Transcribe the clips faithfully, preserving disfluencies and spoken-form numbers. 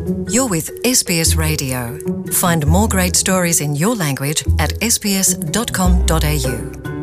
You're with S B S Radio. Find more great stories in your language at s b s dot com dot a u.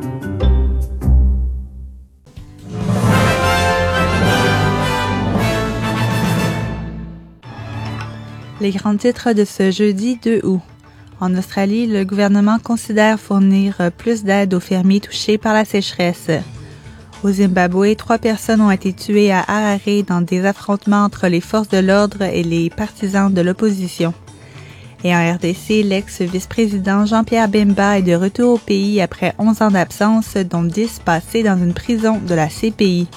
Les grands titres de ce jeudi deux août. En Australie, le gouvernement considère fournir plus d'aide aux fermiers touchés par la sécheresse. Au Zimbabwe, trois personnes ont été tuées à Harare dans des affrontements entre les forces de l'ordre et les partisans de l'opposition. Et en R D C, l'ex-vice-président Jean-Pierre Bemba est de retour au pays après onze ans d'absence, dont dix passés dans une prison de la C P I.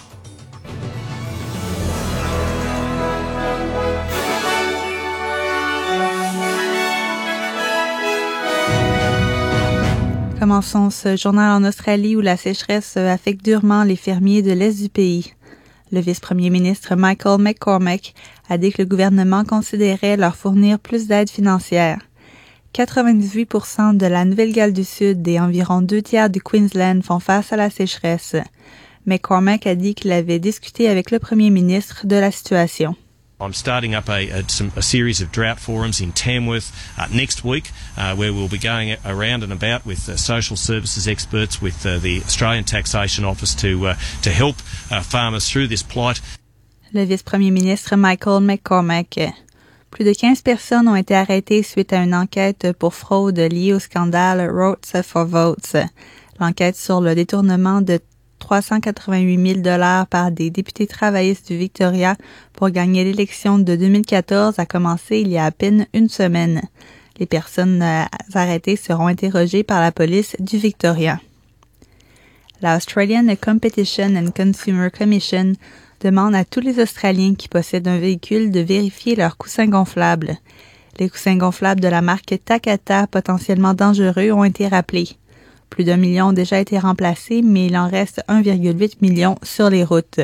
Commençons ce journal en Australie où la sécheresse affecte durement les fermiers de l'est du pays. Le vice-premier ministre Michael McCormack a dit que le gouvernement considérait leur fournir plus d'aide financière. quatre-vingt-dix-huit pour cent de la Nouvelle-Galles du Sud et environ deux tiers du Queensland font face à la sécheresse. McCormack a dit qu'il avait discuté avec le premier ministre de la situation. I'm starting up a, a, some, a series of drought forums in Tamworth uh, next week uh, where we'll be going around and about with uh, social services experts, with uh, the Australian Taxation Office to, uh, to help uh, farmers through this plight. Le vice-premier ministre Michael McCormack. Plus de quinze personnes ont été arrêtées suite à une enquête pour fraude liée au scandale Votes for Votes. L'enquête sur le détournement de trois cent quatre-vingt-huit mille dollars par des députés travaillistes du Victoria pour gagner l'élection de deux mille quatorze a commencé il y a à peine une semaine. Les personnes arrêtées seront interrogées par la police du Victoria. La Australian Competition and Consumer Commission demande à tous les Australiens qui possèdent un véhicule de vérifier leurs coussins gonflables. Les coussins gonflables de la marque Takata, potentiellement dangereux, ont été rappelés. Plus d'un million ont déjà été remplacés, mais il en reste un virgule huit million sur les routes.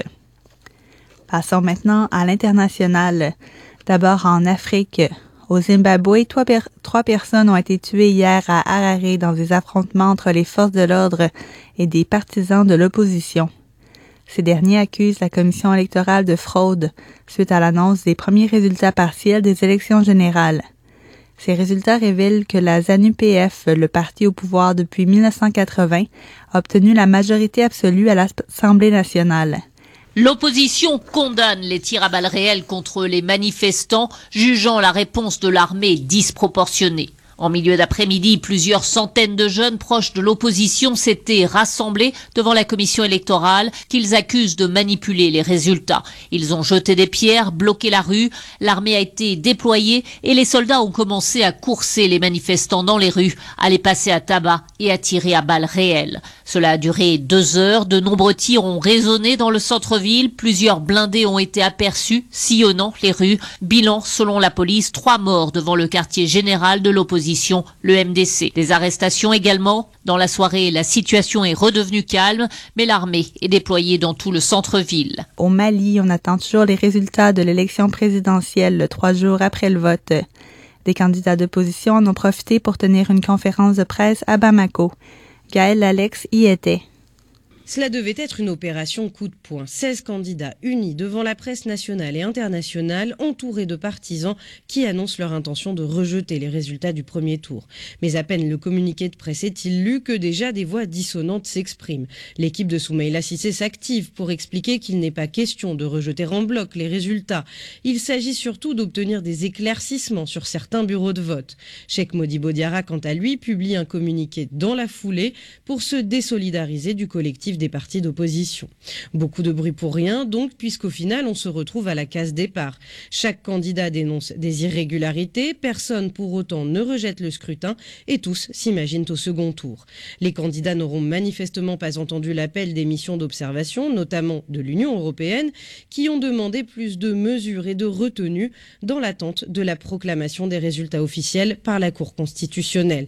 Passons maintenant à l'international. D'abord en Afrique. Au Zimbabwe, trois, per- trois personnes ont été tuées hier à Harare dans des affrontements entre les forces de l'ordre et des partisans de l'opposition. Ces derniers accusent la commission électorale de fraude suite à l'annonce des premiers résultats partiels des élections générales. Ces résultats révèlent que la ZANU P F, le parti au pouvoir depuis mille neuf cent quatre-vingts, a obtenu la majorité absolue à l'Assemblée nationale. L'opposition condamne les tirs à balles réelles contre les manifestants, jugeant la réponse de l'armée disproportionnée. En milieu d'après-midi, plusieurs centaines de jeunes proches de l'opposition s'étaient rassemblés devant la commission électorale qu'ils accusent de manipuler les résultats. Ils ont jeté des pierres, bloqué la rue, l'armée a été déployée et les soldats ont commencé à courser les manifestants dans les rues, à les passer à tabac et à tirer à balles réelles. Cela a duré deux heures, de nombreux tirs ont résonné dans le centre-ville, plusieurs blindés ont été aperçus, sillonnant les rues. Bilan, selon la police, trois morts devant le quartier général de l'opposition, le M D C. Des arrestations également. Dans la soirée, la situation est redevenue calme, mais l'armée est déployée dans tout le centre-ville. Au Mali, on attend toujours les résultats de l'élection présidentielle trois jours après le vote. Des candidats d'opposition en ont profité pour tenir une conférence de presse à Bamako. Gaël Alex y était. Cela devait être une opération coup de poing. seize candidats unis devant la presse nationale et internationale, entourés de partisans qui annoncent leur intention de rejeter les résultats du premier tour. Mais à peine le communiqué de presse est-il lu que déjà des voix dissonantes s'expriment. L'équipe de Soumaïla Cissé s'active pour expliquer qu'il n'est pas question de rejeter en bloc les résultats. Il s'agit surtout d'obtenir des éclaircissements sur certains bureaux de vote. Cheikh Modibo Diarra, quant à lui, publie un communiqué dans la foulée pour se désolidariser du collectif des partis d'opposition. Beaucoup de bruit pour rien, donc, puisqu'au final, on se retrouve à la case départ. Chaque candidat dénonce des irrégularités, personne pour autant ne rejette le scrutin et tous s'imaginent au second tour. Les candidats n'auront manifestement pas entendu l'appel des missions d'observation, notamment de l'Union européenne, qui ont demandé plus de mesures et de retenues dans l'attente de la proclamation des résultats officiels par la Cour constitutionnelle.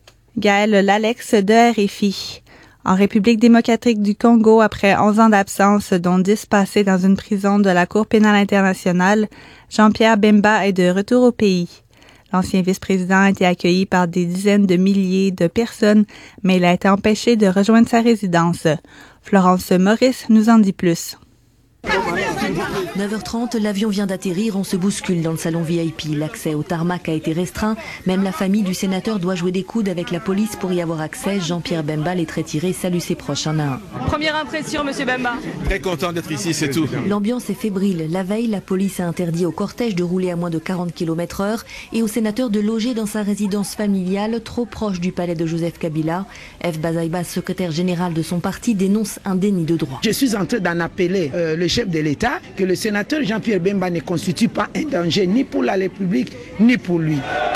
Gaël Lalex de R F I. En République démocratique du Congo, après onze ans d'absence, dont dix passés dans une prison de la Cour pénale internationale, Jean-Pierre Bemba est de retour au pays. L'ancien vice-président a été accueilli par des dizaines de milliers de personnes, mais il a été empêché de rejoindre sa résidence. Florence Maurice nous en dit plus. neuf heures trente, l'avion vient d'atterrir, on se bouscule dans le salon V I P. L'accès au tarmac a été restreint. Même la famille du sénateur doit jouer des coudes avec la police pour y avoir accès. Jean-Pierre Bemba, les traits tirés, salue ses proches un à un. Première impression, monsieur Bemba? Très content d'être ici, c'est tout. L'ambiance est fébrile. La veille, la police a interdit au cortège de rouler à moins de quarante kilomètres heure et au sénateur de loger dans sa résidence familiale, trop proche du palais de Joseph Kabila. F. Bazaïba, secrétaire général de son parti, dénonce un déni de droit. Je suis en train d'en appeler euh, le chef de l'État que le sénateur Jean-Pierre Bemba ne constitue pas un danger ni pour la République ni pour lui.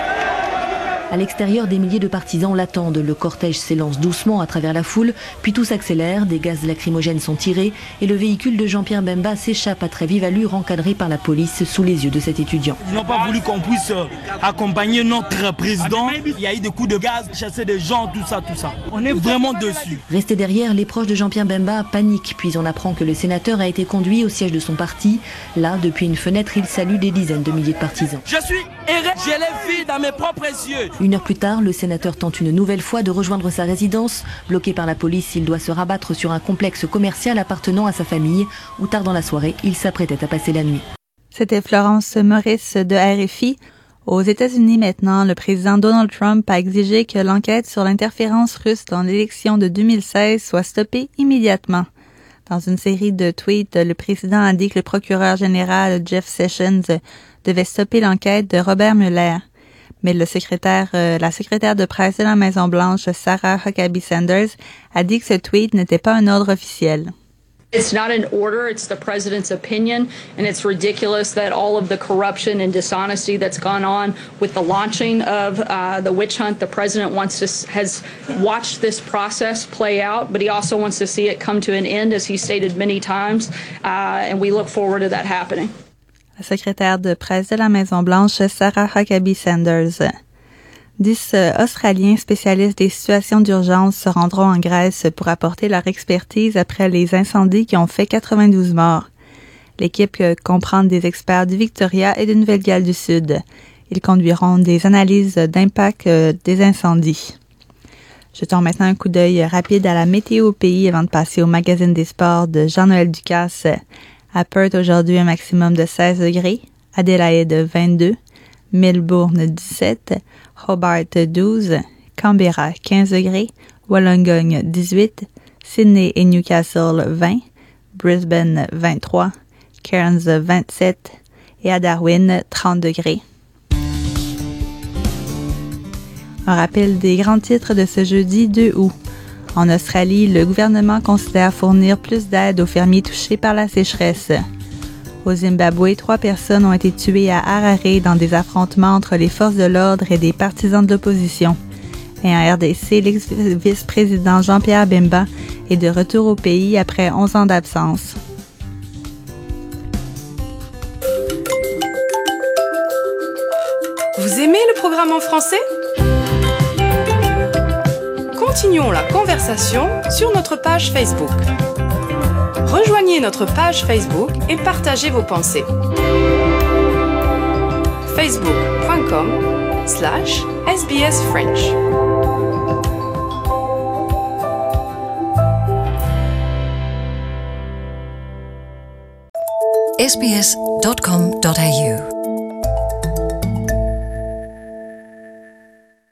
À l'extérieur, des milliers de partisans l'attendent. Le cortège s'élance doucement à travers la foule, puis tout s'accélère, des gaz lacrymogènes sont tirés et le véhicule de Jean-Pierre Bemba s'échappe à très vive allure, encadré par la police sous les yeux de cet étudiant. Ils n'ont pas voulu qu'on puisse accompagner notre président. Il y a eu des coups de gaz, chasser des gens, tout ça, tout ça. On est vraiment dessus. Restés derrière, les proches de Jean-Pierre Bemba paniquent, puis on apprend que le sénateur a été conduit au siège de son parti. Là, depuis une fenêtre, il salue des dizaines de milliers de partisans. Je suis erré, je l'ai vu dans mes propres yeux. Une heure plus tard, le sénateur tente une nouvelle fois de rejoindre sa résidence. Bloqué par la police, il doit se rabattre sur un complexe commercial appartenant à sa famille, où tard dans la soirée, il s'apprêtait à passer la nuit. C'était Florence Maurice de R F I. Aux États-Unis maintenant, le président Donald Trump a exigé que l'enquête sur l'interférence russe dans l'élection de deux mille seize soit stoppée immédiatement. Dans une série de tweets, le président a dit que le procureur général Jeff Sessions devait stopper l'enquête de Robert Mueller. Mais le secrétaire, euh, la secrétaire de presse de la Maison-Blanche, Sarah Huckabee Sanders, a dit que ce tweet n'était pas un ordre officiel. It's not an order, it's the president's opinion, and it's ridiculous that all of the corruption and dishonesty that's gone on with the launching of uh, the witch hunt, the president wants to, has watched this process play out, but he also wants to see it come to an end, as he stated many times, uh, and we look forward to that happening. La secrétaire de presse de la Maison-Blanche, Sarah Huckabee Sanders. Dix Australiens spécialistes des situations d'urgence se rendront en Grèce pour apporter leur expertise après les incendies qui ont fait quatre-vingt-douze morts. L'équipe comprend des experts du Victoria et de Nouvelle-Galles du Sud. Ils conduiront des analyses d'impact des incendies. Jetons maintenant un coup d'œil rapide à la météo au pays avant de passer au magazine des sports de Jean-Noël Ducasse. À Perth, aujourd'hui, un maximum de seize degrés. Adélaïde, vingt-deux. Melbourne, dix-sept. Hobart, douze. Canberra, quinze degrés. Wollongong, dix-huit. Sydney et Newcastle, vingt. Brisbane, vingt-trois. Cairns, vingt-sept. Et à Darwin, trente degrés. Un rappel des grands titres de ce jeudi deux août. En Australie, le gouvernement considère fournir plus d'aide aux fermiers touchés par la sécheresse. Au Zimbabwe, trois personnes ont été tuées à Harare dans des affrontements entre les forces de l'ordre et des partisans de l'opposition. Et en R D C, l'ex-vice-président Jean-Pierre Bemba est de retour au pays après onze ans d'absence. Vous aimez le programme en français ? Continuons la conversation sur notre page Facebook. Rejoignez notre page Facebook et partagez vos pensées. facebook.com slash sbsfrench. s b s dot com dot a u